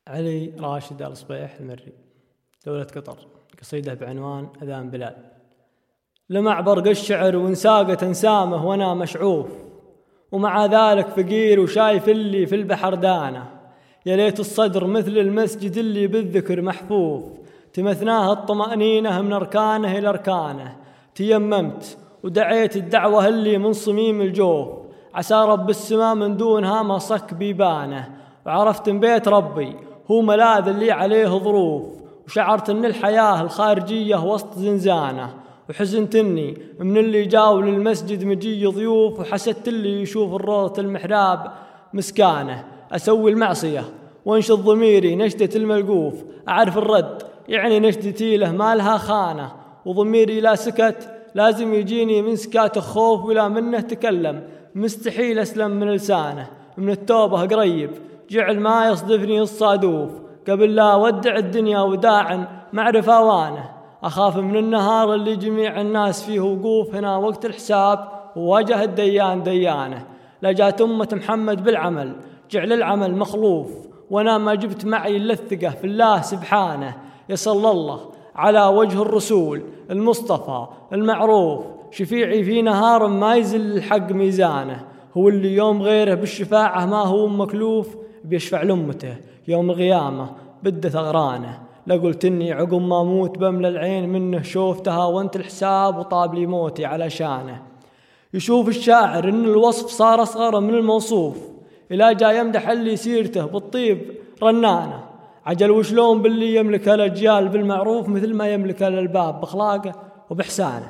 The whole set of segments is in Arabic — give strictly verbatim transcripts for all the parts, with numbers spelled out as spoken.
علي راشد آل صبيح المري، دولة قطر. قصيدة بعنوان أذان بلال. لمع برق الشعر وانساقت انسامه وانا مشعوف، ومع ذلك فقير وشايف اللي في البحر دانه. يا ليت الصدر مثل المسجد اللي بالذكر محفوف، تمثناه الطمأنينة من أركانه إلى أركانه. تيممت ودعيت الدعوة اللي من صميم الجوف، عسى رب السماء من دونها ما صك بيبانه. وعرفت ان بيت ربي هو ملاذ اللي عليه ظروف، وشعرت ان الحياة الخارجية وسط زنزانه. وحزنت اني من اللي جاوا للمسجد مجي ضيوف، وحسدت اللي يشوف الروضة المحراب مسكانه. اسوي المعصية وانشد ضميري نشدة الملقوف، اعرف الرد يعني نشدتي له ما لها خانه. وضميري لا سكت لازم يجيني من سكات خوف، ولا منه تكلم مستحيل اسلم من لسانه. من التوبة قريب جعل ما يصدفني الصادوف، قبل لا ودع الدنيا وداعا معرف اوانه. اخاف من النهار اللي جميع الناس فيه وقوف، هنا وقت الحساب وواجه الديان ديانه. لجات امة محمد بالعمل جعل العمل مخلوف، وانا ما جبت معي الا الثقة في الله سبحانه. يصلى الله على وجه الرسول المصطفى المعروف، شفيعي في نهار ما يزل الحق ميزانه. هو اللي يوم غيره بالشفاعة ما هو مكلوف، بيشفع لأمته يوم القيامة بده ثغرانه. لقلت إني عقب ما موت بملى العين منه شوفتها، وانت الحساب وطاب لي موتي على شانه. يشوف الشاعر إن الوصف صار أصغر من الموصوف، إلى جاء يمدح اللي سيرته بالطيب رنانه. عجل وشلون باللي يملك الأجيال بالمعروف، مثل ما يملك الألباب بأخلاقه وبإحسانه.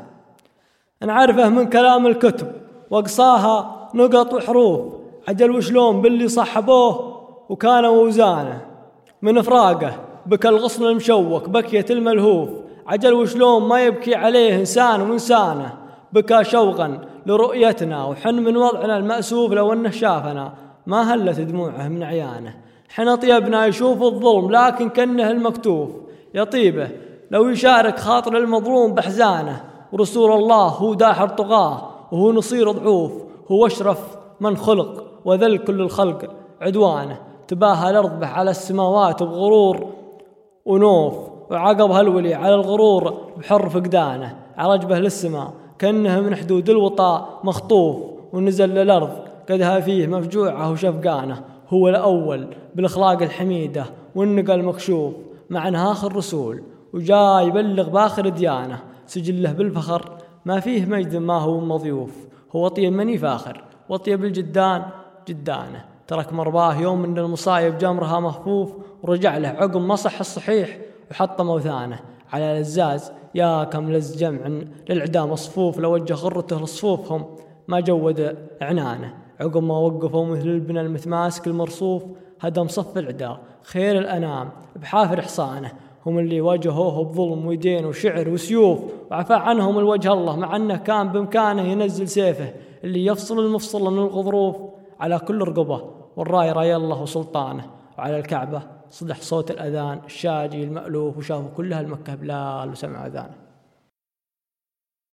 نعرفه من كلام الكتب وقصاها نقط وحروف، عجل وشلون باللي صحبوه وكان وزانه. من فراقه بكى الغصن المشوك بكية الملهوف، عجل وشلون ما يبكي عليه إنسان وإنسانه. بكى شوقا لرؤيتنا وحن من وضعنا المأسوف، لو أنه شافنا ما هلت دموعه من عيانه. حين طيبنا يشوف الظلم لكن كأنه المكتوف، يطيبه لو يشارك خاطر المظلوم بحزانه. ورسول الله هو داحر طغاه وهو نصير ضعوف، هو أشرف من خلق وذل كل الخلق عدوانه. تباهى الأرض به على السماوات بغرور ونوف، وعقبها الولي على الغرور بحر فقدانه. عرجبه للسماء كأنه من حدود الوطاء مخطوف، ونزل للأرض قدها فيه مفجوعه وشفقانه. هو الأول بالأخلاق الحميدة والنقى المكشوف، مع نهاخ الرسول وجاي يبلغ باخر ديانه. سجله بالفخر ما فيه مجد ما هو مضيوف، هو طيب مني فاخر وطيب الجدان جدانه. ترك مرباه يوم من المصايب جمرها مخفوف، ورجع له عقب مصح الصحيح وحط موثانه. على لزاز يا كم لز جمع للعدام الصفوف، لوجه غرته لصفوفهم ما جود عنانه. عقب ما وقفوا مثل البنى المتماسك المرصوف، هدم صف العداء خير الأنام بحافر حصانه. هم اللي واجهوه بظلم ويدين وشعر وسيوف، وعفى عنهم الوجه الله، مع أنه كان بإمكانه ينزل سيفه اللي يفصل المفصل من الغضروف. على كل رقبة والراي راي الله وسلطانه، وعلى الكعبة صدح صوت الأذان الشاجي المألوف، وشافوا كلها المكة بلال وسمع أذانه.